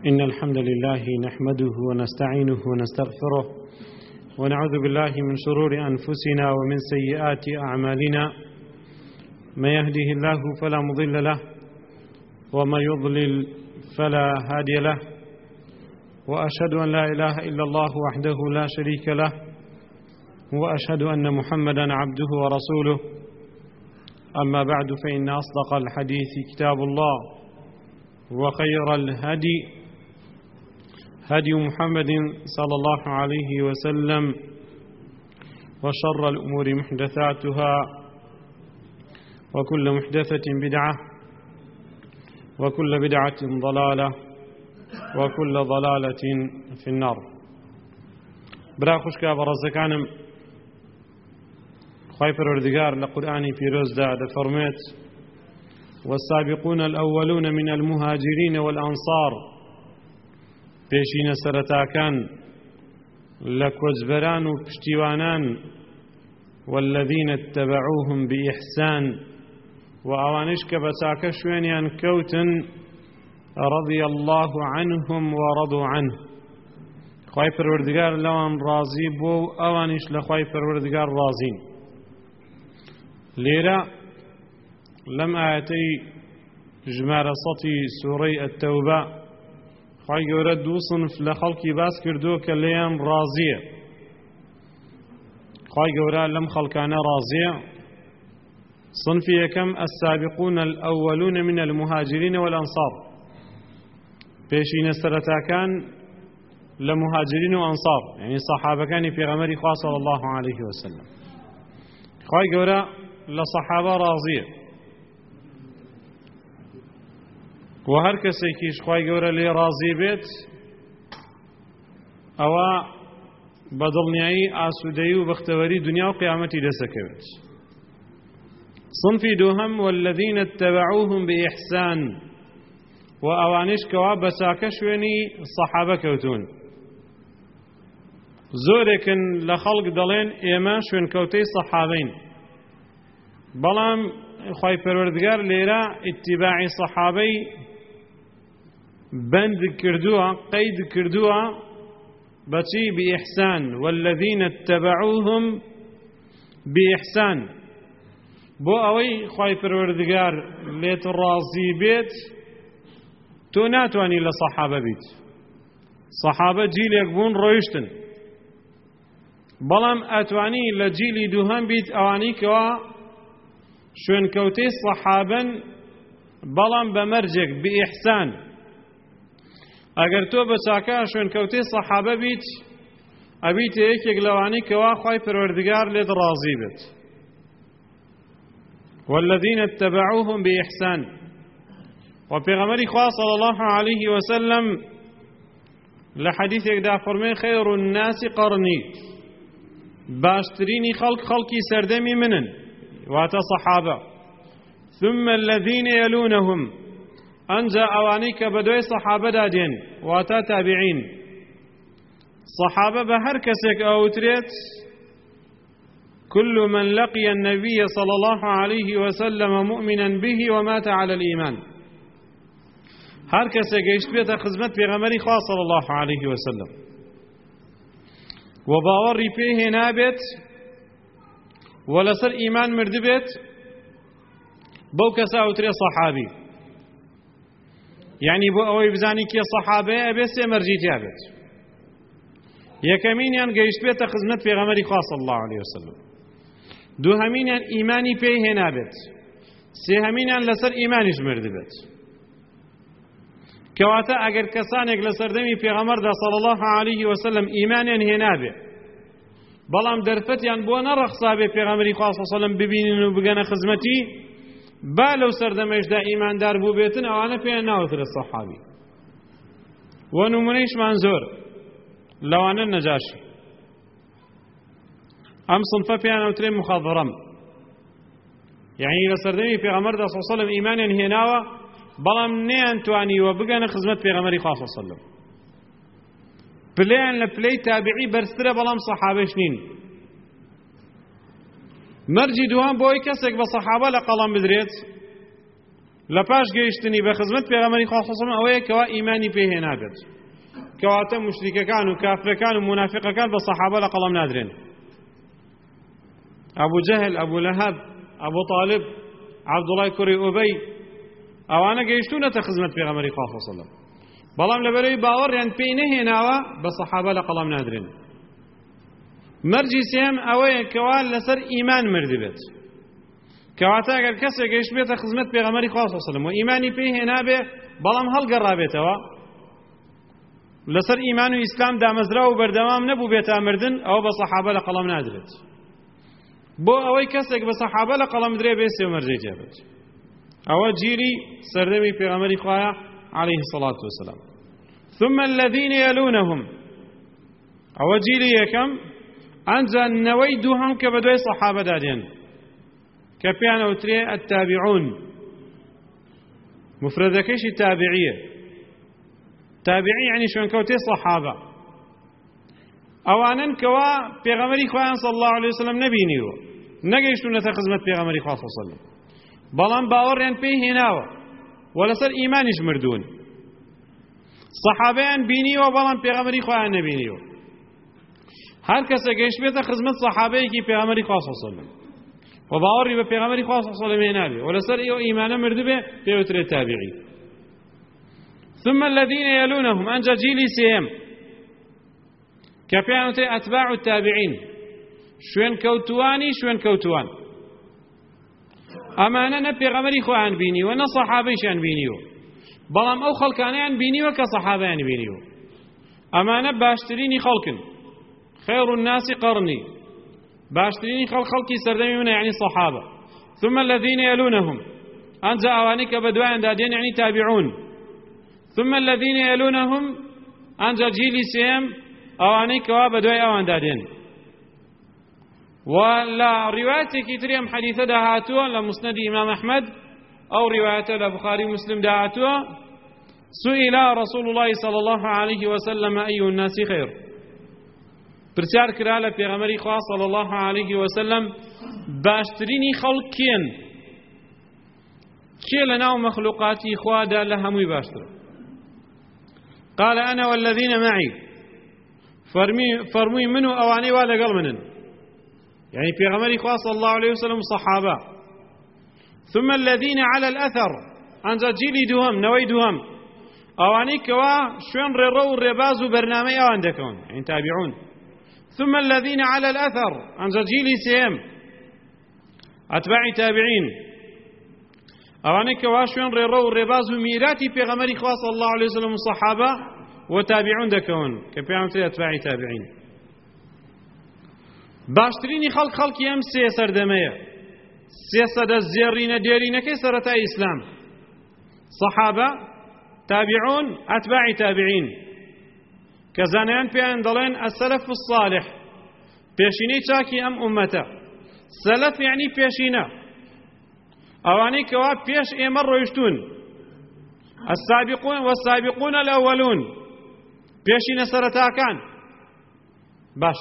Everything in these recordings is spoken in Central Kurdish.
إن الحمد لله نحمده ونستعينه ونستغفره ونعوذ بالله من شرور أنفسنا ومن سيئات أعمالنا من يهده الله فلا مضل له ومن يضلل فلا هادي له وأشهد أن لا إله إلا الله وحده لا شريك له وأشهد أن محمدا عبده ورسوله أما بعد فإن أصدق الحديث كتاب الله وخير الهدي هدي محمد صلى الله عليه وسلم وشر الأمور محدثاتها وكل محدثة بدعة وكل بدعة ضلالة وكل ضلالة في النار. برا خوشكا برزكانم خايف الوردقار لقرآن في رزدا دفرميت والسابقون الأولون من المهاجرين والأنصار بيشين سرتاكان لكوزبران وبشتيوانان والذين اتبعوهم بإحسان وأوانشك بساكشوين كوتن رضي الله عنهم ورضوا عنه. خايف الوردقار لوان راضي بو أوانش لخايف الوردقار راضين. ليرة لم آتي جمال صتي سوري التوبة خواهی گەورە دوو صنف لە خەڵکی باس کردو کە لێیان ڕازیە. خواهی گەورە لەم خەڵکانە ڕازیە. صنفی یەکەم السابقون الأولون من المهاجرين والأنصار، پێشینە سەرەتاکان لە مهاجرین و ئەنصار، یعنی سەحابەکانی پێغەمبەری خوا صلی الله عليه وسلم. خواهی گەورە لە سەحابە ڕازیە و هەر کەسێکیش خوای گەورە لێ ڕازی بێت ئەوە بە دڵنیایی ئاسوودەیی و بەختەوەری دنیا و قیامەتی دەسەکەوێت. صنفی دووهەم والذین اتبعوهم بإحسان، و ئەوانش کەوا بە چاکە شوێنی سەحابە کەوتون. زۆرێکن لە خەڵک دەڵێن ئێمە شوێنکەوتەی سەحابەین، بەڵام خوای پەروەردگار لێرە ئیتیباعی سەحابەی بند کردووە، قەید کردووە بەچی؟ بإحسان. والذین اتبعوهم بإحسان، بۆ ئەوەی خوای پەروەردگار لێت ڕازی بێت تۆ ناتوانی لە سەحابە بیت. سەحابە جیلێک بوون ڕۆیشتن، بەڵام ئەتوانی لە جیلی دووهەم بیت ئەوانەی کەوا شوێنکەوتەی سەحابەن بەڵام بە مەرجێک بئیحسان. ئەگەر تۆ بە چاکە شوێنکەوتەی سەحابە بیت ئەبیتە یەکێک لەوانەی کەوا خوای پەروەردگار لێت ڕازی بێت. والذین اتبعوهم بإحسان، و پێغەمبەری خوا صلی الله عليه وسلم لە حەدیثێکدا فەرمێ خەیر الناس قەرنی، باشترینی خەڵکی سەردەمی منن، واتە سەحابە. ثم الذين يلونهم، ئەنجا ئەوانەی کە بە دوای سەحابەدا دێن، واتە تابعین. سەحابە بە هەر کەسێک ئەوترێت كل من لقي النبي صلى الله عليه وسلم مؤمنا به ومات على الإيمان، هەر کەسێک گەیشت بێتە خزمەت پێغەمبەری خوا صلی الله عليه وسلم و باوەڕی پێ هێنابێت و لەسەر ئیمان مردبێت، بەو کەسە ئەوترێ سەحابی. یعنی بۆ ئەوەی بزانی کێ سەحابەیە ئەبێ سێ مەرجیتیا بێت. یەکەمینیان گەیشت بێتە خزمەت پێغەمبەری خوا صلی الله عليه وسلم، دووهەمینیان ئیمانی پێی هێنابێت، سێهەمینیان لەسەر ئیمانیش مردبێت. کەواتە ئەگەر کەسانێک لە سەردەمی پێغەمبەردا صلی الله عليه وسلم ئیمانیان هێنابێ بەڵام دەرفەتیان بۆ نەڕەخسا بێ پێغەمبەری خوا صلی الله عليه وسلم ببینن و بگەنە خزمەتی، با لەو سەردەمەشدا ئیماندار بوو بێتن، ئەوانە پێیان ناوترە سەحابی. و نمونەیشمان زۆر، لەوانە نەجاشی، ئەم صنفە پێیان ئەوترێ مخەضرەم، یعنی لە سەردەمی پێغەمبەردا صلی الله عليه وسلم ئیمانیان هێناوە بەڵام نەیانتوانیوە بگەنە خزمەت پێغەمبەری خوا صلی الله عليه وسلم. پلەیان لە پلەی تابعی بەرزترە بەڵام سەحابەش نین. مەرجی دووەم بۆی کەسێک بە سەحابە لە قەڵەم بدرێت لە پاش گەیشتنی بە خزمەت پێغەمبەری خوا صلی الله علیه و سلم ئەوەیە کەوا ئیمانی پێهێنا بێت کەواتە مشریکەکان و کافرەکان و منافقەکان بە سەحابە لە قەڵەم نادرێن ئەبوو جەهل ئەبوو لەهەب ئەبوو طالب عەبدوڵای کوڕی ئوبەی ئەوانە گەیشتوونەتە خزمەت پێغەمبەری خوا صلی الله علیه و سلم بەڵام لەبەرەوەی باوەڕیان پێی نەهێناوە بە سەحابە لە قەڵەم نادرێن مەرجی سێم ئەوەیە کەوا لەسەر ئیمان مرد بێت کەواتە ئەگەر کەسێک گەیشت بێتە خزمەت پێغەمبەری خوا صلی الله علیه و سلم و ئیمانی پێی هێنابێ بەڵام هەڵگەڕابێتەوە لەسەر ئیمان و ئیسلام دامەزرا و بەردەوام نەبوو بێتە مردن ئەوە بە سەحابە لە قەڵەم نادرێت بۆ ئەوەی کەسێک بە سەحابە لە قەڵەم درێ بێ سێ مەرجەی جێبێت ئەوە جیری سەردەمی پێغەمبەری خوایە عليه الصلاة والسلام ثم الذين يلونهم ئەوە جیری یەکەم ئەنجا نەوەی دووهەم کە بە دوای سەحابە دادێن کە پێیان ئەوترێ التابعون مفردەکەیشی تابعیە تابعی یعنی شوێنکەوتەی سەحابە ئەوانن کەوا پێغەمبەری خوایان صلی الله عليه وسلم نەبینیوە نەگەیشتوونەتە خزمەت پێغەمبەری خوا صلی الله عليه وسلم بەڵام باوەڕیان پێی هێناوە و لەسەر ئیمانیش مردوون سەحابەیان بینیوە بەڵام پێغەمبەری خوایان نەبینیوە هەر کەسێک گەیشت بێتە خزمەت سەحابەیەکی پێغەمبەری خوا صلی الله عليه وسلم و باوەڕی بە پێغەمبەری خوا صلی الله عليه وسلم هێنابێ و لەسەر ئێوە ئیمانە مردبێ پێوترێت تابعی ثم الذين يلونهم أنجا جيلي سيهم كبيانة أتباع التابعين شوين كوتواني شوين كوتوان أمانا نبي غمري خوان بيني ونا صحابيش عن بينيو بلام أو خلقاني عن بيني وكصحابي عن بينيو أمانا باشتريني خلق خير الناس قرني باشتريني خلقي سردمي يعني صحابة ثم الذين يلونهم أنجا أوانيك بدوان دادين يعني تابعون ثم الذين يلونهم أنجا جيلي سيم أواني كواب دوي أوان دادين ولا رواية كتريم حديثة دهاتوا لمسند إمام أحمد أو رواية لبخاري مسلم دهاتوا سئل رسول الله صلى الله عليه وسلم أي الناس خير برسار كرالة في غمري خواه صلى الله عليه وسلم باشتريني خلقين كي لنا مخلوقاتي خواه دا لهموي باشتر قال أنا والذين معي فرمي منه أواني ولا قل منن يعني في غمري خواه صلى الله عليه وسلم صحابة ثم الذين على الأثر أنزا جيلي دوهم نوي دوهم أواني كوا شوين ريرو الرباز برنامج أوان دكون يعني تابعون ثم الذين على الأثر أنزا جيلي سيم أتباع تابعين أواني كوا شوين ريرو الرباز ميراتي في غمري خواه صلى الله عليه وسلم صحابة وتابعون دكون كبيرون أتباع تابعين باشتريني خلق يم سيسر دمية سيسر الزيرين ديرين كسرة إسلام صحابة تابعون أتباع تابعين كزانيان بيان دلين السلف الصالح بيشيني تاكي أم أمته سلف يعني بيشينا أواني كواب بيش إمر ويشتون السابقون والسابقون الأولون بيشينا سرتاكان باش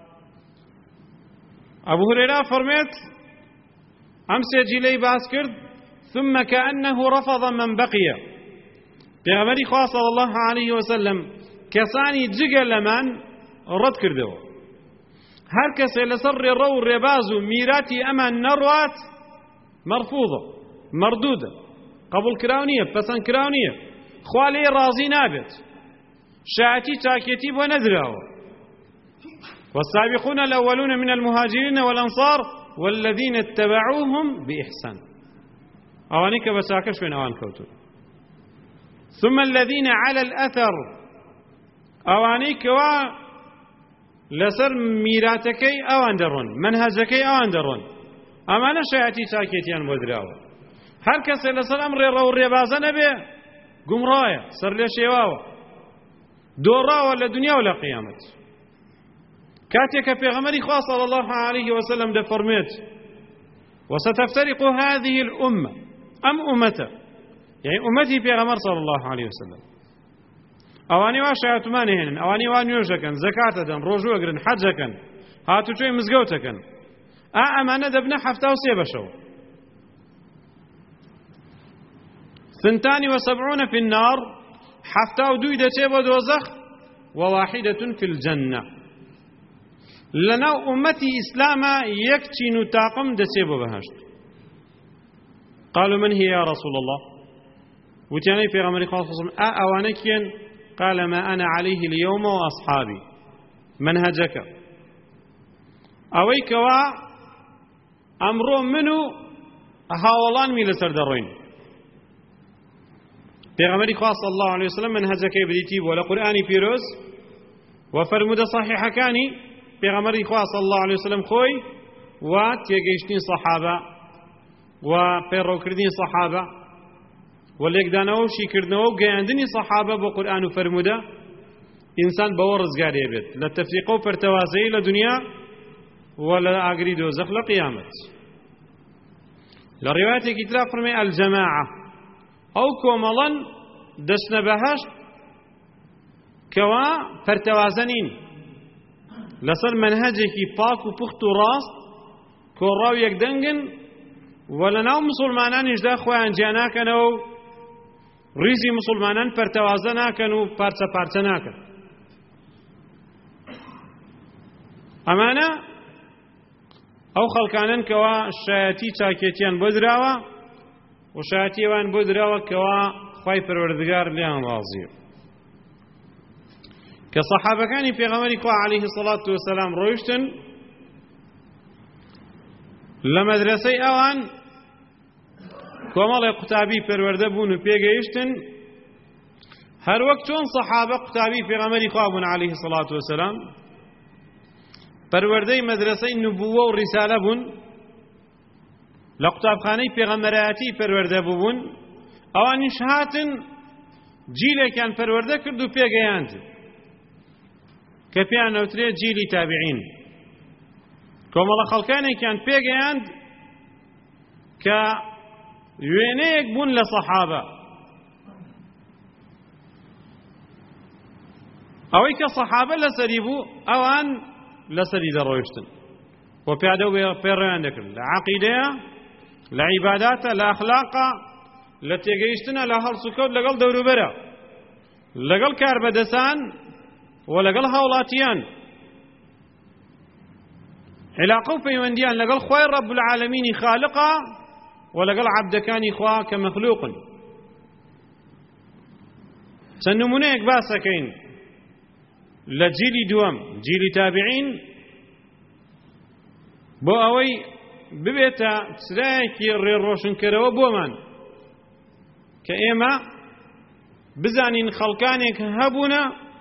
أبو هريرة فرميت أمسي جيلي باسكرد ثم كأنه رفض من بقي بيغمري خواه صلى الله عليه وسلم كساني جيجل لمن رد كردو هر كسي لسر رو ربازو ميراتي أمان نروات مرفوضة مردودة قبول كراونية بسان كراونية خوالي رازي نابت شاعتي تاكيتي ونذره والسابقون الأولون من المهاجرين والأنصار والذين اتبعوهم بإحسان أوانيك بساكش من أوان كوتو ثم الذين على الأثر أوانيك لسر ميراتكي أوان درون منهجكي أوان درون أما نشأتي ساكيتيان ودراوة هر كسي لسر أمر رو الربازة نبي قمرايا سر لشيواوة دوراوة لدنيا ولا قيامة كاتيك في غمري خواه صلى الله عليه وسلم ده فرميت وستفترق هذه الأمة أم أمته يعني أمتي في غمر صلى الله عليه وسلم أواني واشعت مانهن أواني وانيوشكن زكاة دن رجوع قرن حجكن هاتو شوي مزقوتكن أمانة دبنا حفتا وسيبشو 72 في النار 72 دەچێ بۆ دۆزەخ وواحدة في الجنة لەناو ئومەتی ئیسلامە یەک چین و تاقم دەچێ بۆ بەهەشت. قالوا من هي يا رسول الله؟ وتیانەی پێغەمبەری خوا صلی الله علیه و سلم ئەوانە کێن؟ قال ما أنا عليه اليوم وأصحابي منهجك ئەوەی کەوا ئەمڕۆ من و هاوڵانمی لەسەر دەڕۆین. پێغەمبەری خوا صلی الله علیه و سلم منهجەکەی بریتی بۆ لە قورئانی پیرۆز و فەرموودە صحیحەکانی پێغەمبەری خوا صلی الله علیه و سلم خۆی و تێگەیشتنی سەحابە و پەیڕەوکردنی سەحابە و لێکدانەوە و شیکردنەوە و گەیاندنی سەحابە بۆ قورئان و فەرموودە ئینسان بەوە ڕزگارێ بێت لە تەفریقە و پەرتەوازەیی لە دنیا و لە ئاگری دۆزەخ لە قیامەت. لە ڕێوایەتێکی ترا فەرمێ ئەلجەماعە ئەو کۆمەڵەن دەچنە بەهەشت کەوا پەرتەوازە نین لەسەر مەنهەجێکی پاک و پوخت و ڕاست کۆڕاو یەکدەنگن و لەناو موسڵمانانیشدا خۆیان جیا ناکەنەوە و ڕیزی موسڵمانان پەرتەوازە ناکەن و پارچە پارچە ناکەن. ئەمانە ئەو خەڵکانن کەوا شایەتی چاکێتیان بۆ دراوە و شایەتی ئەوان بۆ دراوە کەوا خوای پەروەردگار لیان ڕازیە. کە سەحابەکانی پێغەمبەری خوا عەلەیهی السەڵات وەسەلام ڕۆیشتن لە مەدرسەی ئەوان کۆمەڵێک قوتابی پەروەردە بوون و پێگەیشتن هەر وەک چۆن سەحابە قوتابی پێغەمبەری خوا بوون عەلەیهی السەڵات وەسەلام پەروەردەی مەدرسەی نوبووە و ڕیسالە بوون لە قوتابخانەی پێغەمبەرایەتی پەروەردە بوون ئەوانیش هاتن جیلێکیان پەروەردە کرد و پێگەیاند کە پێیان نەوترێ جیلی تابعین. کۆمەڵە خەڵکانێکیان پێگەیاند کە وێنەیەک بوون لە سەحابە ئەوەی کە سەحابە لەسەری بوو ئەوان لەسەری دەڕۆیشتن و پیادە پێڕێیان دەکرد لە عەقیدەیە لە عیباداتە لە ئەخلاقە لە تێگەیشتنە لە هەڵسوکەوت لەگەڵ دەوروبەرە لەگەڵ کاربەدەسان و لەگەڵ هاوڵاتیان علاقە و پەیوەندیان لەگەڵ خوای ڕەب العالەمینی خالقە و لەگەڵ عەبدەکانی خوا کە مەخلووقن. چەند نمونەیەک باسەکەین لە جیلی دووەم جیلی تابعین بۆ ئەوەی ببێتە چرایەکی ڕێڕۆشنکەرەوە بۆمان کە ئێمە بزانین خەڵکانێک هەبوونە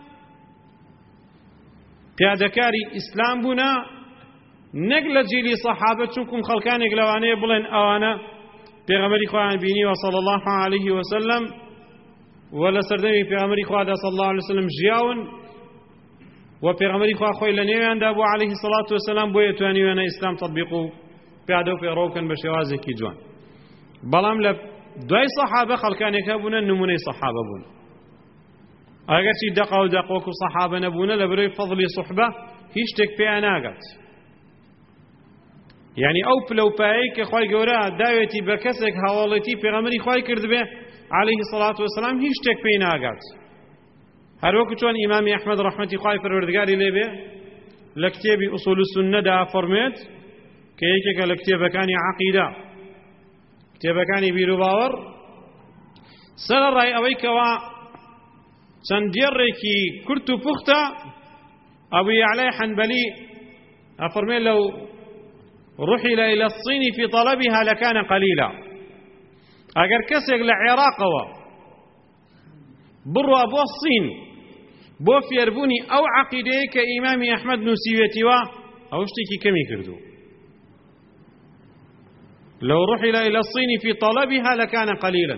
پیادەکاری ئیسلام بوونە نەک لە جیلی سەحابە چونکم خەڵکانێک لەوانەیە بڵێن ئەوانە پێغەمبەری خۆیان بینی و صلی الله علیه وسلم و لە سەردەمی پێغەمبەری خوادا صلی الله علیه وسلم ژیاون و پێغەمبەری خوا خۆی لە نێویاندا بوو عەلەیهی السەڵات وەسەلام بۆیە توانیوێنە ئیسلام تەطبیق و پیادە و پێڕەوکەن بە شێوازێکی جوان. بەڵام لە دوای سەحابە خەڵکانێک هەبوونە نمونەی سەحابە بوون ئەگەرچی دەقا و دەقۆک و سەحابە نەبوونە لە بەرەوەی فەضلی سوحبە هیچ شتێک پێیان ناگات. یعنی ئەو پلەپایەی کە خوای گەورە داوێتی بە کەسێک هاوڵێتی پێغەمبەری خوای کردبێ عەلەیهی السەڵات وەسەلام هیچ شتێک پێی ناگات. هەروەکو چۆن ئیمامی ئەحمەد ڕەحمەتی خوای پەروەردگاری لێبێ لە کتێبی ئوسوول السونەدا فەرموێت کە یەکێکە لە کتێبەکانی عەقیدە کتێبەکانی بیر و باوەڕ سەرەڕای ئەوەی کەوا چەند دێڕێکی کورت و پوختە ئەبوو یەعلای حەنبەلی ئەفەرمێ لەو رحل إلى الصين في طلبها لكان قليلا ئەگەر کەسێک لە عێراقەوە بڕوا بۆ الصین بۆ فێربوونی ئەو عەقیدەیە کە ئیمامی ئەحمەد نووسیوێتیوە ئەو شتێکی کەمی کردو. لو رحل إلى الصين في طلبها لكان قليلا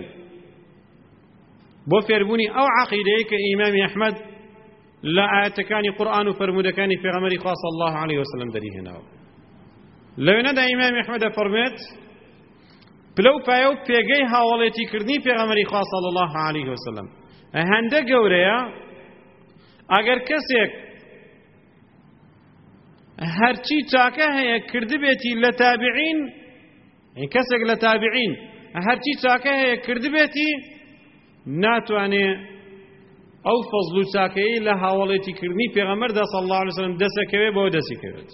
بۆ فێربوونی ئەو عەقیدەیە کە ئیمامی ئەحمەد لە ئاەتەکانی قورئان و فەرموودەکانی پێغەمبەری خوا صلی الله علیه وسلم دەریهێناوە. لەوێنەدا ئیمامی ئەحمەدە فەرمێت پلە و پایە و پێگەی هاوڵێتیکردنی پێغەمبەری خوا صلی الله علیه وسلم هەندە گەورەیە ئەگەر کەسێک هەرچی چاکە هەیە کردبێتی لە تابعین کەسێک لە تابعین هەرچی چاکە هەیە کردبێتی ناتوانێ ئەو فەزڵ و چاکەیەی لە هاوڵێتیکردنی پێغەمبەردا صلی الله علیه وسلم دەسەکەوێ بۆ دەسیکەوێت.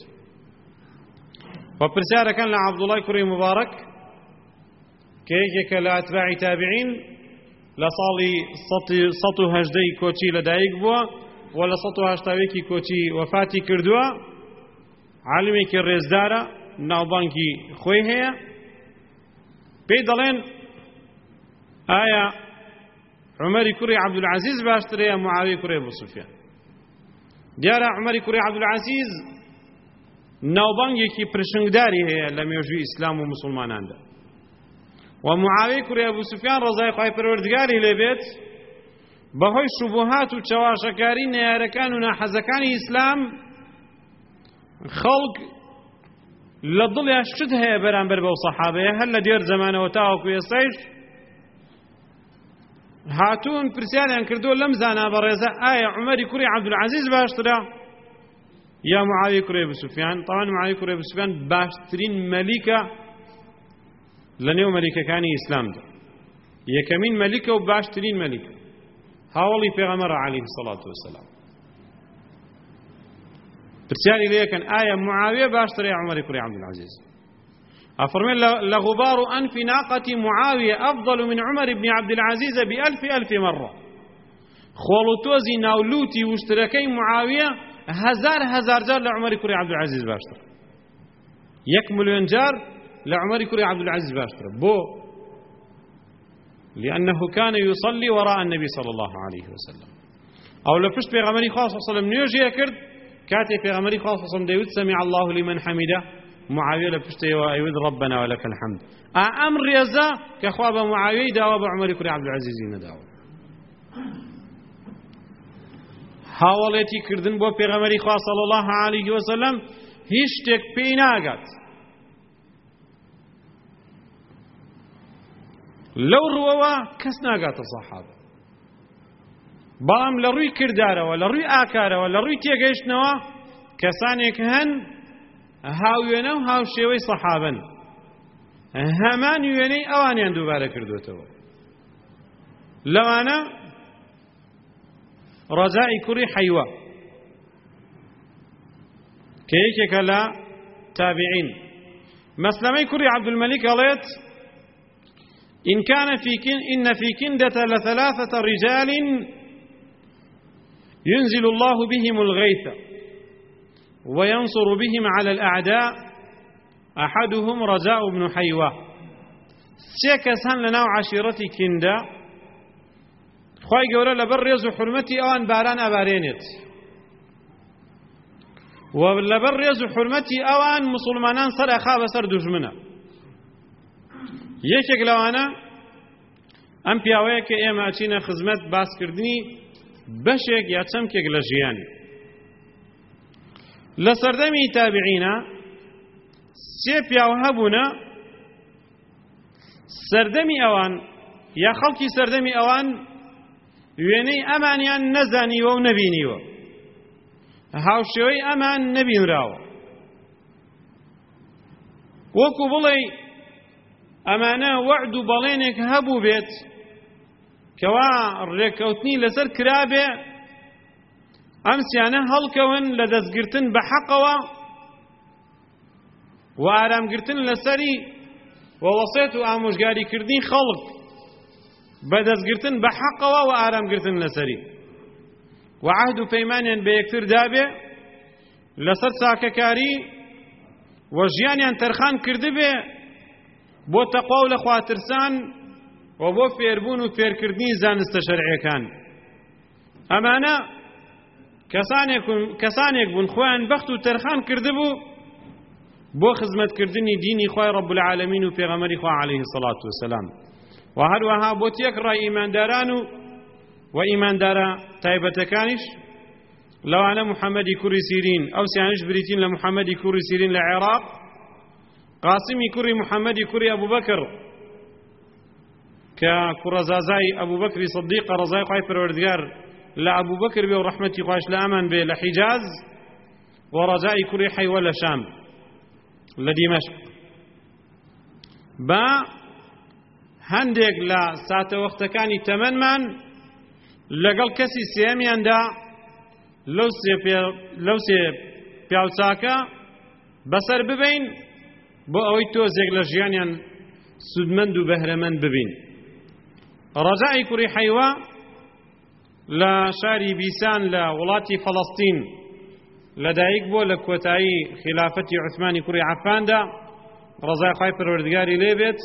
و پرسیارەکان لە عەبدوڵای کوڕی مبارەک کە یەکێکە لە ئەتباعی تابعین لە ساڵی 118 کۆچی لەدایک بووە و لە 180 کۆچی وەفاتی کردووە، عالمێکی ڕێزدارە، ناوبانکی خۆی هەیە. پێی دەڵێن ئایا عومەری کوڕی عەبدولعەزیز باشترە یا معاویە کوڕی ئەبوو سوفیان؟ دیارە عومەری کوڕی عەبدولعەزیز ناوبانگێکی پرشنگداری هەیە لە مێژووی ئیسلام و موسڵماناندا، و معاویە کوڕی ئەبوو سوفیان ڕەزای خوای پەروەردگاری لێبێت بەهۆی شوبهات و چاواشەکاری نەیارەکان و ناحەزەکانی ئیسلام خەڵک لە دڵیان شت هەیە بەرامبەر بەو سەحابەیە، هەر لە دێر زەمانەوە تاوەکو ئێستایش هاتوون پرسیاریان کردووە لەم زانا بەڕێزە ئایا عومەری کوڕی عەبدولعەزیز باشترە یا معاویە کوڕی ئەبوو سوفیان؟ طبعاً معاویە کوڕی ئەبوو سوفیان باشترین مەلیکە لە نێو مەلیکەکانی ئیسلامدا، یەکەمین مەلیکە و باشترین مەلیکە، هاوڵی پێغەمبەرە عەلەیهی سەڵات وەسەلام. پرسیاری لێکەن ئایا معاویە باشترە یا عومەری کوڕی عەبدولعەزیز؟ أفرمي لغبار أنف ناقة معاوية أفضل من عمر بن عبد العزيز بألف مرة. خولوتوزي ناولوتي واشتراكي معاوية هزار جار لعمر كري عبد العزيز باشتر، 1,000,000 جار لعمر كري عبد العزيز باشتر. بو لأنه كان يصلي وراء النبي صلى الله عليه وسلم، أو لفشت بيغمري خاص صلى الله عليه وسلم نيوجي يكرد كاتي بيغمري خاص صلى الله عليه وسلم ديوت سمع الله لمن حمده، معاوية لبشتي وأيود ربنا ولك الحمد. أمر يزا كخواب معاوية داوى بعمر كري عبد العزيز نداوى. هاولتي كردن بو پیغمبري خوا صلى الله عليه وسلم هیچ شتێک پێی ناگات لەو ڕووەوە کەس ناگاتە سەحابە، بەڵام لە ڕووی کردارەوە، لە ڕووی ئاکارەوە، لە ڕووی تێگەیشتنەوە کەسانێک هەن هاوێنە و هاوشێوەی سەحابەن، هەمان وێنەی ئەوانیان دووبارە کردوتەوە. لەوانە ڕەجائی کوڕی حەیوە کە یەکێکە لە تابعین، مەسلەمەی کوڕی عەبدولمەلیک ئەڵێت إن في كندة لثلاثة رجال ينزل الله بهم الغيث وينصر بهم على الأعداء أحدهم رجاء بن حيوة. سيكسان لناو عشيرتي كندا خواهي قولا لبر ريز حرمتي أوان باران أبارينت، ولبر ريز حرمتي أوان مسلمانان سر أخاب سر دجمنا. یەکێک لەوانە ئەم پیاوەیە کە ئێمە ئەچینە خزمەت باسکردنی بەشێک یا چەمکێک لە ژیانی. لە سەردەمی تابعینە سێ پیاوە هەبوونە، سەردەمی ئەوان یا خەڵکی سەردەمی ئەوان وێنەی ئەمانیان نەزانیوە و نەبینیوە، هاوشێوەی ئەمان نەبینراوە، وەکو بڵێ ئەمانە وعد و بەڵێنێک هەبوو بێت کەوا ڕێکەوتنی لەسەر کرابێ، ئەمسیانە هەڵکەون لە دەستگرتن بە حەقەوە و ئارامگرتن لەسەری و وەسێت و ئامۆژگاریکردنی خەڵک بە دەستگرتن بە حەقەوە و ئارامگرتن لەسەری، و عەهد و پەیمانیان بە یەکتر دابێ لەسەر چاکەکاری و ژیانیان تەرخان کردبێ بۆ تەقوا و لە خواترسان و بۆ فێربوون و فێرکردنی زانستە شەرعیەکان. ئەمانە کەسانێک بوون خۆیان بەخت و تەرخان کردبوو بۆ خزمەتکردنی دینی خوای رب العالمین و پێغەمبەری خوا عەلەیهی الصەلاة وەسەلام، و هەروەها بۆ تێکڕای ئیمانداران و ئیماندارە تایبەتەکانیش، لەوانە محەممەدی کوڕی سیرین، ئەو سیانش بریتین لە محەممەدی کوڕی سیرین لە عێراق، قاسمی کوڕی محەممەدی کوڕی ئەبوو بەکر کە کوڕەزازای ئەبوو بەکری سەدیقە ڕەزای خوای پەروەردگار لە ئەبوو بەکر بێ و ڕەحمەتی خوایش لە ئەمان بێ لە حیجاز، و ڕەجای کوڕی حەیوە لە شام لە دیمەشق. بە هەندێک لە ساتەوەختەکانی تەمەنمان لەگەڵ کەسی سێمیاندا لەو سێ پیاوچاکە بەسەر ببین بۆ ئەوەی تۆزێک لە ژیانیان سودمەند و بەهرەمەند ببین. ڕەجای کوڕی حەیوە لە شاری بیسان لە وڵاتی فەڵەستین لەدایک بووە لە کۆتایی خلافەتی عوسمانی کوڕی عەفاندا ڕەزای خوای پەروەردگاری لێ بێت.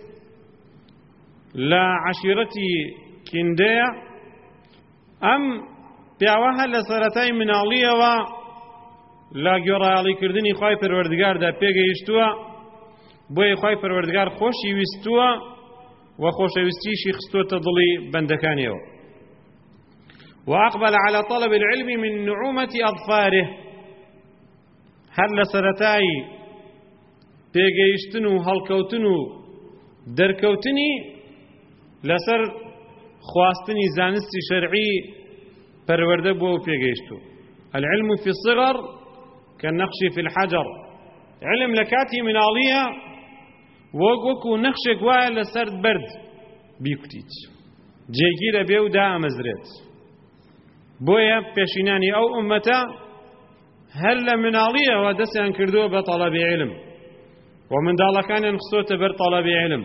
لە عەشیرەتی کیندەیە ئەم پیاوە هەر لە سەرەتای مناڵیەوە لە گوێڕایەڵیکردنی خوای پەروەردگاردا پێگەیشتووە، بۆیە خوای پەروەردگار خۆشی ویستووە و خۆشەویستیشی خستووەتە دڵی بەندەکانیەوە. وأقبل على طلب العلم من نعومة أظفاره هەر لە سەرەتای پێگەیشتن و هەڵکەوتن و دەرکەوتنی لەسەر خواستنی زانستی شەرعی پەروەردە بۆ پێگەیشتووە. العلم في الصغر كالنقش في الحجر. علم لكاتي مناڵیە وەکو نەخشێک وایە لەسەر بەرد بیکوتیت، جێگیرە بێ و دائەمەزرێت. بۆیە پێشینانی ئەو ئومەتە هەر لە مناڵیەوە دەستیان کردووە بە تەڵەبی علم و منداڵەکانیان خستۆتە بەر تەڵەبی علم.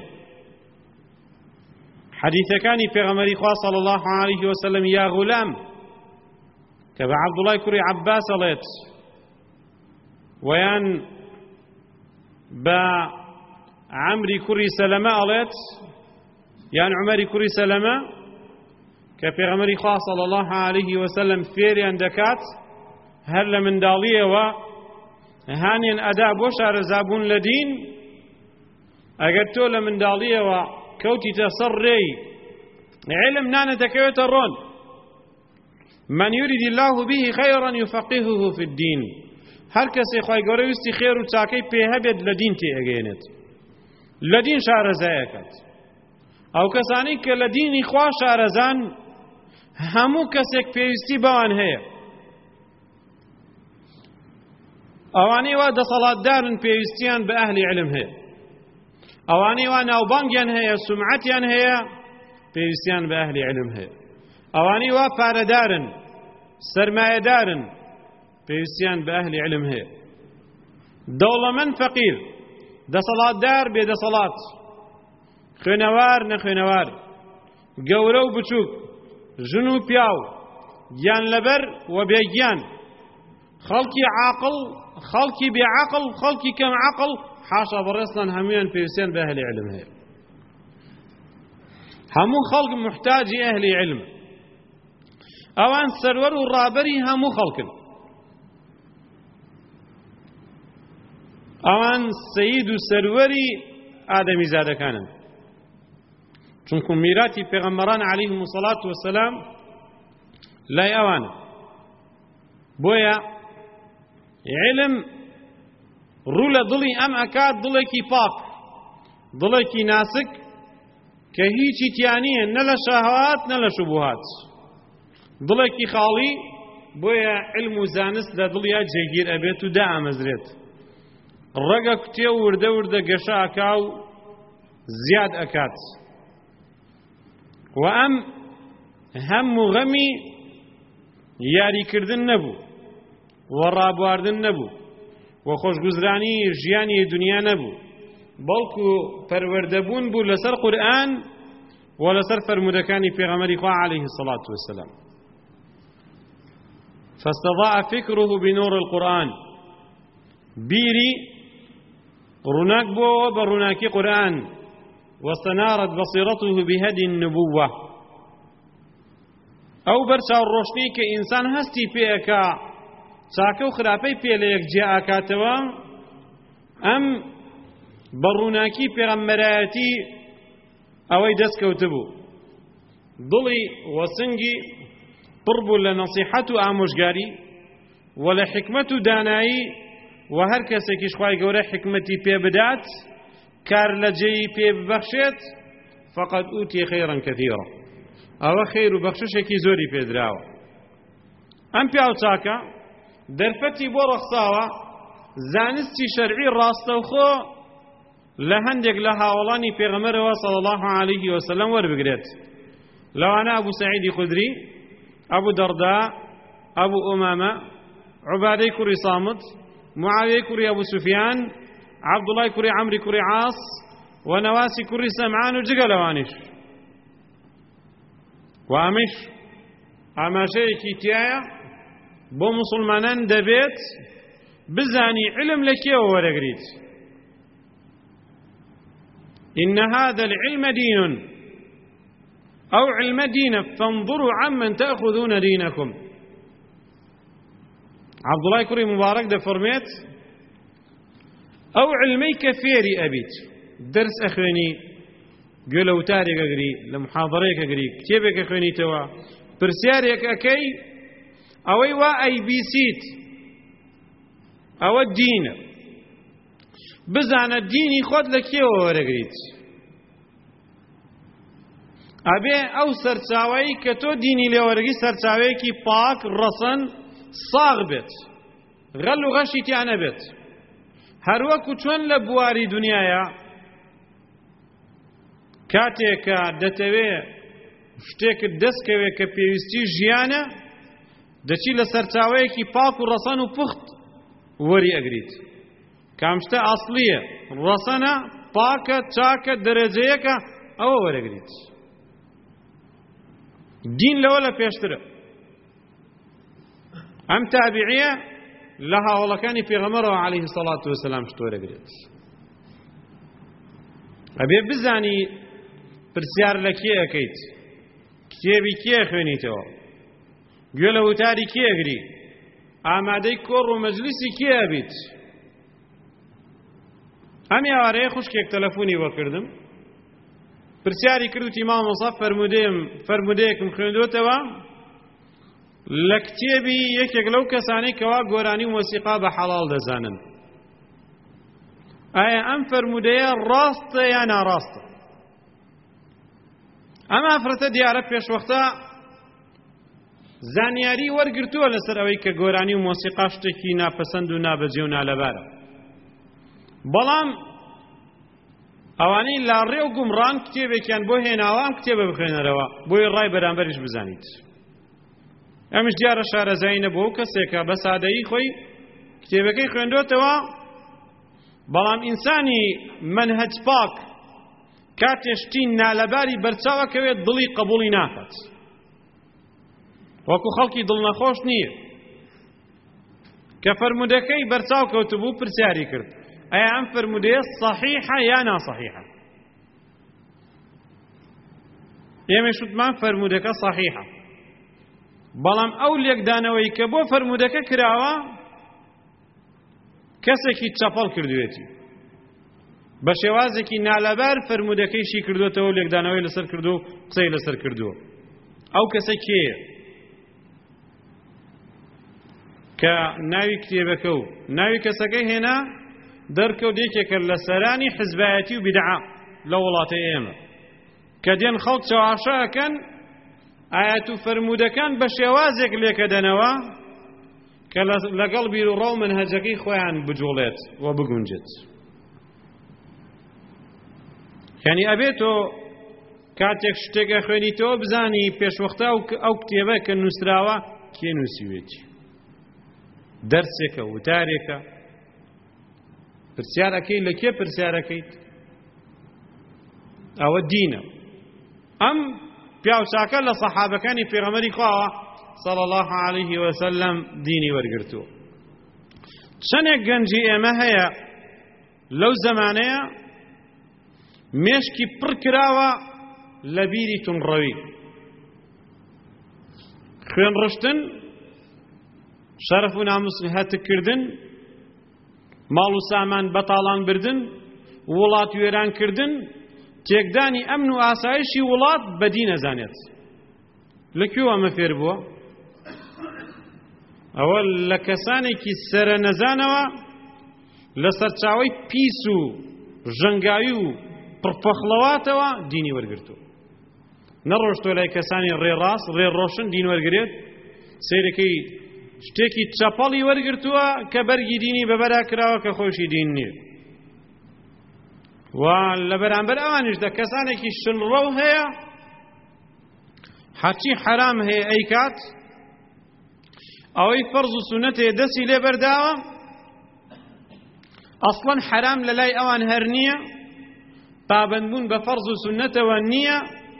حەدیثەکانی پێغەمبەری خوا صلی الله عليه وسلم یا غولام کە بە عەبدوڵای کوڕی عەباس ئەڵێت ویان بە عەمری کوڕی سەلەمە ئەڵێت یان عومەری کوڕی سەلەمە کە پێغەمبەری خوا صلی الله عليه وسلم فێریان دەکات هەر لە منداڵیەوە هانیان ئەدا بۆ شارەزابوون لە دین. ئەگەر تۆ لە منداڵیەوە کەوتیتە سەر ڕێی علم نانە دەکەوێتە ڕۆن. من يريد الله به خيرا يفقهه في الدين. هەر کەسێ خوای گەورە ویستی خێر و چاکەی پێ هەبێت لە دین تێئەگەێنێت، لە دین شارەزایەکات. ئەو کەسانی کە لە دینی خوا شارەزان هەموو کەسێک پێویستی بەوان هەیە. ئەوانەی وا دەسەڵاتدارن پێویستیان بە ئەهلی علم هەیە، ئەوانەی وا ناوبانگیان هەیە سومعەتیان هەیە پێویستیان بە ئەهلی علم هەیە، ئەوانەی وا پارەدارن سەرمایەدارن پێویستیان بە ئەهلی علم هەیە. دەوڵەمەند فەقیر، دەسەڵاتدار بێدەسەڵات، خوێنەوار نەخوێنەوار، گەورە و بچووک، ژن و پیاو، گیان لەبەر و بێگیان، خەڵکی عاقڵ، خەڵکی بێعاقڵ، خەڵکی کەم عاقڵ، حاشا بەڕێستان هەموویان پێویستیان بە ئەهلی علم هەیە. هەموو خەڵک محتاجی ئەهلی علم. ئەوان سەروەر و ڕابەری هەموو خەڵکن. ئەوان سەید و سەروەری ئادەمیزادەکانن، چونکو میراتی پێغەمبەران عەلەیهیمو سەڵات وەسەلام لای ئەوانە. بۆیە علم ڕوو لە دڵی ئەم ئەکات دڵێکی پاک، دڵێکی ناسک کە هیچی تیانیە نە لە شەهوات نە لە شوبهات، دڵێکی خاڵی. بۆیە علم و زانست لە دڵیا جێگیر ئەبێت و دائەمەزرێت. ڕەگە کوتێ و وردە وردە گەشە ئەکا و زیاد ئەکات. و ئەم هەموو غەمی یاریکردن نەبوو و ڕابواردن نەبوو و خۆشگوزرانی ژیانی دنیا نەبوو، بەڵکو پەروەردەبوون بوو لەسەر قورئان و لەسەر فەرمودەکانی پێغەمبەری خوا عەلەیهی الصەڵات وەسەلام. فاستضاء فكره بنور القرآن. بيري روناك بو بروناكي قرآن واستنارت بصيرته بهدي النبوة. أو برشا الروشني كإنسان هستي بيكا ساكو خرافي بيليك جاء كاتوا أم بروناكي بيغمراتي أوي دسكو تبو ضلي وسنجي قرب لنصيحة آموشگاري ولا حكمة داناي وهر کەسێکیش خوای گەورە حکمەتی پێ بدات کار لە جێی پێ ببەخشێت فقط ئوتی خەیڕەن کەثیرە، ئەوە خەیر و بەخششێکی زۆری پێدراوە. ئەم پیاو چاکە دەرفەتی بۆ ڕەخساوە زانستی شەرعی ڕاستەوخۆ لە هەندێک لە هاوڵانی پێغەمبەرەوە صلی الله عليه وسلم وەربگرێت لەوانە ئەبوو سەعیدی خودری ئەبوو دەردا ئەبوو ئومامە عوبادەی کوڕی سامت معاویەی کوڕی ئەبوو سوفیان عەبدوڵای کوڕی عەمری کوڕی عاس و نەواسی کوڕی سەمعان و جگە لەوانیش و ئەمەش ئاماژەیەکی تایە بۆ موسڵمانان دەبێت بزانی علم لە کێوە وەرەگریت إن هذا العلم دين أو علم دين فانظروا عمن تأخذون دينكم عبد الله كوري مبارك ده فرميت أو علمي كفيري أبيت درس أخواني قولوا تاريخ أقري لمحاضريك أقري كتابك أخواني توا برسياريك أكي أوي أي بيسيت أو الدين بزعنا الدين خود لكي وورقريت أبي أو سرچاوي كتو ديني لورقي سرچاوي كي باك رسن صاغ بيت غل وغشي تيانا بيت هروكو چون لبواري دنيايا كاتيكا دتوي شتيك دسكوي كبيوستي جيانا دچي لسرچاوي كي باك رسن وپخت وري أقريت كامشتا أصلية رسنا باكا تشاكا درجيكا أو ورقريت دين لولا بيشترى أم تابعية لها والله كان في غمره عليه الصلاة والسلام شتو ورقريت أبي بزاني برسيار لكي أكيد كتابي كي أخوانيتو قوله تاري كي أقري آمادي كور ومجلسي كي أبيت هەمی ئەوارەیە خوشکێک تەلەفۆنی وەکردم پرسیاری کردوتی مامۆستا فەرمودەیەکم خوێندوتەوە لە کتێبی یەکێک لەو کەسانەی کەوا گۆرانی و مۆسیقا بە حەڵاڵ دەزانن ئایا ئەم فەرمودەیە ڕاستە یا ناڕاستە ئەم ئافرەتە دیارە پێشوەختە زانیاری وەرگرتووە لەسەر ئەوەی کە گۆرانی و مۆسیقا شتێکی ناپەسەند و نابەجێ و نالەبارە بەڵام ئەوانەی لاڕێ و گومڕان کتێبێکیان بۆ هێناوە ئەم کتێبە بخوێنەرەوە بۆی ڕای بەرامبەریش بزانیت ئەمیش دیارە شارەزایی نەبووە و کەسێکە بە سادەیی خۆی کتێبەکەی خوێندوتەوە بەڵام ئینسانی منهەج پاک کاتێشتی نالەباری بەرچاوەکەوێت دڵی قبوڵی ناکات وەکو خەڵکی دڵنەخۆش نییە کە فەرمودەکەی بەرچاو کەوتبوو پرسیاری کرد ئەیا ئەم فەرمودەیە صەحیحە یا ناسەحیحە ئێمەش وتمان فەرمودەکە صەحیحە بەڵام ئەو لێکدانەوەی کە بۆ فەرمودەکە کراوە کەسێکی چەپەڵ کردوێتی بە شێوازێکی نالەبار فەرمودەکەیشی کردوێتەوە و لێکدانەوەی لەسەر کردو و قسەی لەسەر کردووە ئەو کەسە کێیە کە ناوی کتێبەکە و ناوی کەسەکەی هێنا دەرکەوتێکێکە لە سەرانی حزبایەتی و بیدعا لە وڵاتی ئێمە کە دێن خەڵک چاواشەکەن ئاەت و فەرمودەکان بە شێوازێک لێکەدەنەوە کە لەگەڵ بیر و ڕەو منهەجەکەی خۆیان بجوڵێت و بگونجێت یعنی ئەبێت تۆ کاتێک شتێکە خوێنیتەوە بزانی پێشوەختە ئەو کتێبە کە نووسراوە کێ نووسیوێتی دەرسێکە وتارێکە پرسیارەکەی لە کێ پرسیارەکەیت ئەوە دینە ئەم پیاوچاکە لە سەحابەکانی پێغەمبەری خواوە صلی الله عليه وسلم دینی وەرگرتووە چەندێک گەنجی ئێمە هەیە لەو زەمانەیە مێشکی پڕ کراوە لە بیری تونڕەوی خوێن ڕشتن شەرەف و ناموس هەتکردن ماڵ و سامان بەتاڵان بردن وڵات وێرانکردن تێکدانی ئەمن و ئاسایشی وڵات بەدی نەزانێت لەکوێوە ئەمە فێر بووە ئەوە لە کەسانێکی سەرە نەزانەوە لە سەرچاوەی پیس و ژەنگاوی و پڕپەخڵەواتەوە دینی وەرگرتووە نەڕۆشتۆ لای کەسانی ڕێڕاست ڕێڕۆشن دین وەرگرێت سیرەکەی شتێکی چەپەڵی وەرگرتووە کە بەرگی دینی بەبەرا کراوە کە خۆشی دین نییە و لە بەرامبەر ئەوانیشدا کەسانێکی شلڕە هەیە هەرچی حەرام هەیە ئەیکات ئەوەی فەرز و سونەتێ دەستی لێ بەرداوە ئەسڵەن حەرام لە لای ئەوان هەر نییە پابەندبوون بە فەرز و سونەتەوە نییە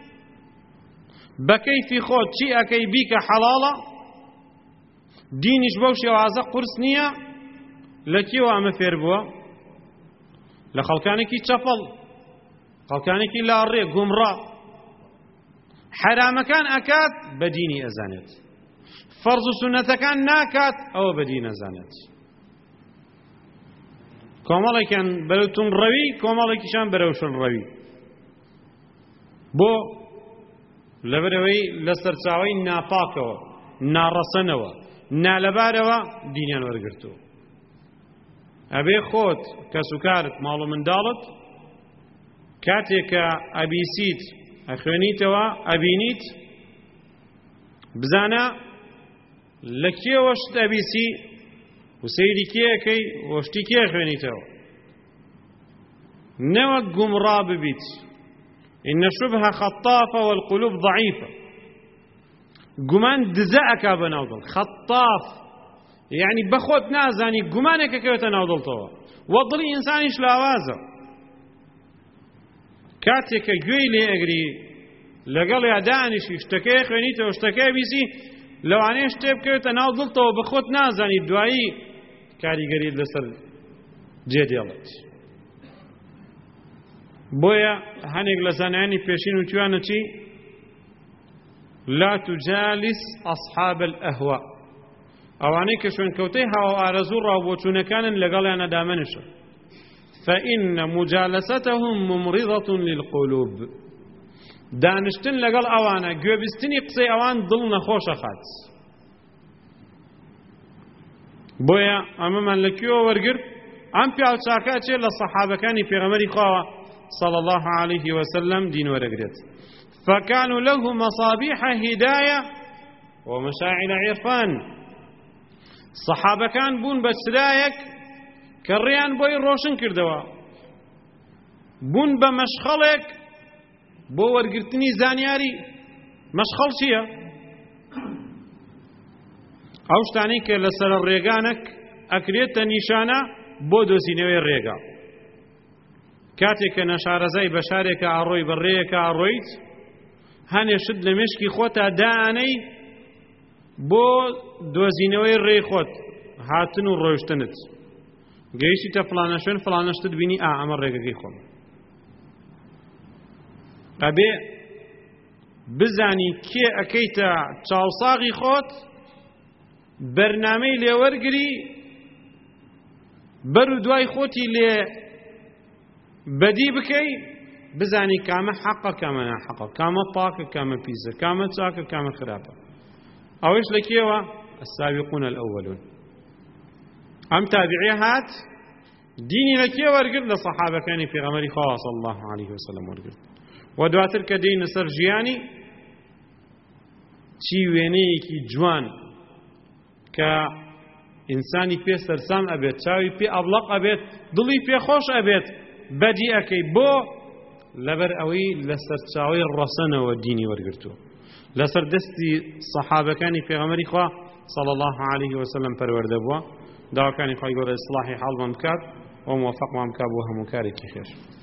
بە کەیفی خۆت چی ئەکەی بیکە حەڵاڵە دینیش بەو شێوازە قورس نییە لە کێوە ئەمە فێر بووە لە خەڵکانێکی چەپەڵ خەڵکانێکی لاڕێ گومڕا حرامەکان ئەکات بە دینی ئەزانێت فەرز و سونەتەکان ناکات ئەوە بە دین ئەزانێت کۆمەڵێکیان بەرەو توندڕەوی کۆمەڵێکیشان بەرەو شڵڕەوی بۆ لەبەرەوەی لە سەرچاوەی ناپاکەوە ناڕەسەنەوە نالەبارەوە دینیان وەرگرتووە ئەبێ خۆت کەسوکارت ماڵ و منداڵت کاتێک کە ئەبیسیت ئەخوێنیتەوە ئەبینیت بزانە لە کێوە شت ئەبیسی و سەیری کێیەکەی وەشتی کێ خوێنیتەوە نەوەک گومڕا ببیت إن الشبه خطافة والقلوب ضعيفة گومان دزە ئەکا بە ناودڵ خەتاف یعنی بەخۆت نازانی گومانێک ئەکەوێتە ناودڵتەوە وە دڵی ئینسانیش لاوازە کاتێک کە گوێی لێ ئەگری لەگەڵ یادانیشی شتەکەی خوێنیتەوە شتەکەی بیسی لەوانەیە شتێ بکەوێتە ناو دڵتەوە بەخۆت نازانی دوایی کاریگەریت لەسەر جێدێڵێت بۆیە هەنێک لە زانایانی پێشین وتوانە چی لا تجالس أصحاب الأهواء ئەوانەی کە شوێنکەوتەی هەوا ئارەزوو ڕاوبۆچوونەکانن لەگەڵیانە دامەنشە فإن مجالستهم ممرضة للقلوب دانشتن لەگەڵ ئەوانە گوێبیستنی قسەی ئەوان دڵ نەخۆشە خات بۆیە ئەمەمان لەکوێوە وەرگرت ئەم پیاوچاکە چێ لە سەحابەکانی پێغەمبەری خواوە صلى الله عليه وسلم دين ورقرت فكانوا له مصابيح هداية ومشاعل عرفان صحابة كان بون بسرايك كريان بوي روشن كردوا بون بمشخلك بو ورقرتني زانياري مشخل شيا اوشتاني كالسر الريقانك اكريت نشانة بو دوسينوي الريقا کاتێک کە نەشارەزای بە شارێکە ئاڕۆی بەڕێیەکە ئاڕۆیت هەنێ شت لە مێشکی خۆتا دانەی بۆ دۆزینەوەی ڕێی خۆت هاتن و ڕۆیشتنت گەیشتیتە فڵانە شوێن فڵانە شتت بینی ئەمە ڕێگەکەی خۆم ئەبێ بزانی کێ ئەکەیتە چاوساغی خۆت بەرنامەی لێوەرگری بەر و دوای خۆتی لێ بدی بکەی بزانی کامە حەقە کامە ناحەقە کامە پاکە کامە پیسە کامە چاکە کامە خراپە ئەوەش لە کێوە السابقون الأولون ئەم تابعیە هات دینی لە کێ وەرگرت لە سەحابەکانی پێغەمبەری خوا صلی الله عليه وسلم وەرگرت و دواتر کە دێینە سەر ژیانی چی وێنەیەکی جوان کە ئینسانی پێ سەرسام ئەبێت چاوی پێ ئەبڵەق ئەبێت دڵی پێ خۆش ئەبێت بەدی ئەەکەی بۆ لەبەر ئەوەی لەسەر چاوەی ڕەسەنەوە دینی وەرگرتووە لەسەر دەستی سەحابەکانی پێغەمبەری خوا صلی الله عليه وسلم پەروەردە بووە داواکانی خوای گەورە ئیسلاحی حاڵمان بکات و موفقمان بکات بۆ هەموو کارێکی خێر